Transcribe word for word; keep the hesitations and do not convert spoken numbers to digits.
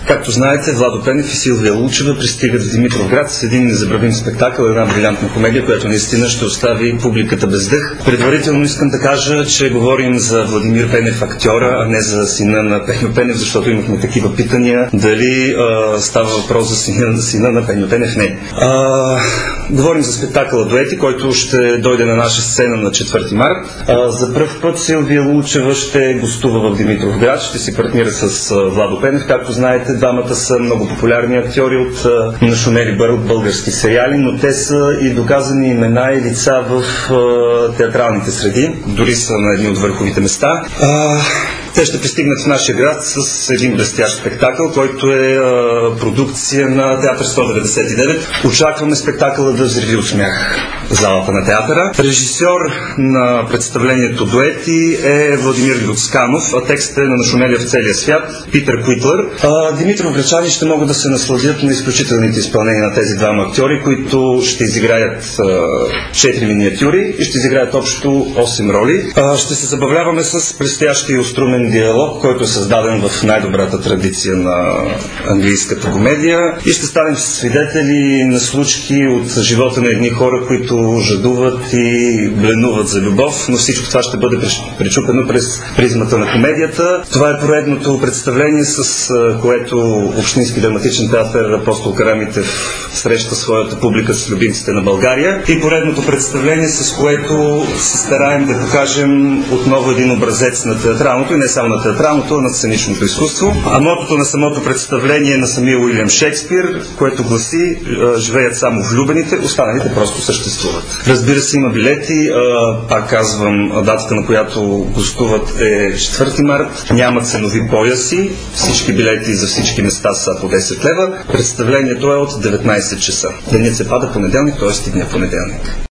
Както знаете, Владо Пенев и Силвия Лучева пристигат в Димитровград с един незабравим спектакъл, една брилянтна комедия, която наистина ще остави публиката без дъх. Предварително искам да кажа, че говорим за Владимир Пенев актьора, а не за сина на Пеньо Пенев, защото имахме такива питания. Дали а, става въпрос за сина, сина на Пеньо Пенев? Не. А, говорим за спектакъла Дуети, който ще дойде на наша сцена на четвърти март. А, за пръв път Силвия Лучева ще гостува в Димитровград, ще си партнира с а, Владо Пенев. Както знаете, двамата са много популярни актьори от а, нашумели български сериали, но те са и доказани имена и лица в а, театралните среди, дори са на едни от върховите места. А, те ще пристигнат в нашия град с един блестящ спектакъл, който е а, продукция на Театър сто деветдесет и девет. Очакваме спектакъла да взриви от смях залата на театъра. Режисьор на представлението Дуети е Владимир Люцканов, а текстът е на нашумелия в целия свят Питър Куитлър. Димитровграчани ще могат да се насладят на изключителните изпълнения на тези двама актьори, които ще изиграят четири миниатюри и ще изиграят общо осем роли. А, ще се забавляваме с предстоящия острумен диалог, който е създаден в най-добрата традиция на английската комедия, и ще станем свидетели на случки от живота на едни хора, които жадуват и бленуват за любов, но всичко това ще бъде пречупено през призмата на комедията. Това е поредното представление, с което Общински драматичен театър Апостол Карамитев среща своята публика с любимците на България, и поредното представление, с което се стараем да покажем отново един образец на театралното, и не само на театралното, а на сценичното изкуство. А мотото на самото представление е на самия Уилям Шекспир, което гласи: живеят само влюбените, останалите просто съществуват. Разбира се, има билети. Пак казвам, датата, на която гостуват, е четвърти март. Няма ценови пояси. Всички билети за всички места са по десет лева. Представлението е от деветнайсет часа. Денят се пада понеделник, т.е. стигня понеделник.